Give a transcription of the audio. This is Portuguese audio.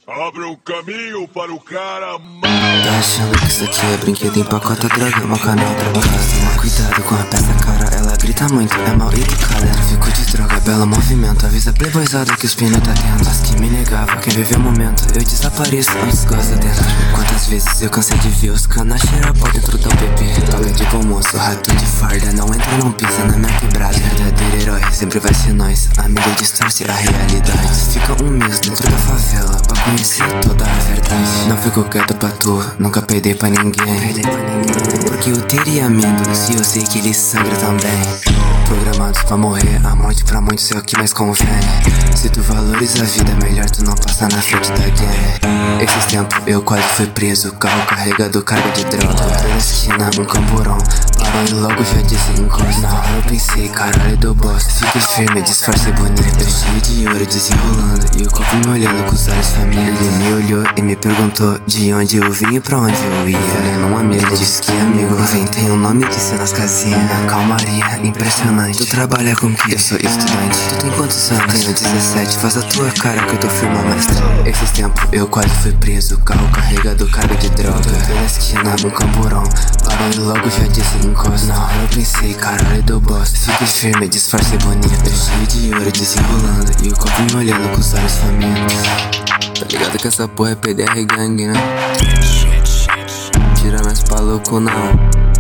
Abra um caminho para o cara mal. Tá achando que isso aqui é brinquedo, empacota droga, uma canal trabalhada. Toma cuidado com a peça, cara, ela grita muito, é mal educada. Tráfico de droga, belo movimento, avisa playboyzada que os pino tá dentro. As que me negavam, quem viveu o momento, eu desapareço antes gosta dentro. Quantas vezes eu cansei de ver os canas cheirar pó dentro da UPP. Paga de bom moço, rato de farda, não entra, não pisa na minha quebrada. Verdadeiro herói, sempre vai ser nós, a mídia distorce a realidade. Fica um mês dentro da favela, pra conhecer toda a verdade. Não fico quieto pra tu, nunca perdei pra ninguém. Porque eu teria medo se eu sei que ele sangra também. Programados pra morrer, a morte pra muitos é o que mais convém. Se tu valoriza a vida, melhor tu não passar na frente da gang. Esses tempos eu quase fui preso, carro carregado, carga de droga. Na esquina, um camburão, parou e logo já disse encosta. Na hora eu pensei, caralho do boss, fique firme, disfarce bonito. Eu cheio de ouro desenrolando, e o copo me olhando com os olhos famintos. Ele me olhou e me perguntou de onde eu vim e pra onde eu ia. Falei num amigo, ele disse que amigo vem, tem o nome de ser nas casinhas. Calmaria, impressionante. Tu trabalha com que? Eu sou estudante. Tu tem quantos anos? Tenho 17, faz a tua cara que eu tô firma, mestre. Esses tempos eu quase fui preso, carro carregado, carga de droga. Na esquina, um camburão, parou e logo já disse encosta. Na hora eu pensei, caralho do boss, fique firme, disfarce bonito. Eu cheio de ouro desenrolando, e o copo me olhando com os olhos famintos. Tá ligado que essa porra é PDR gang, né? Tira mais pra louco não.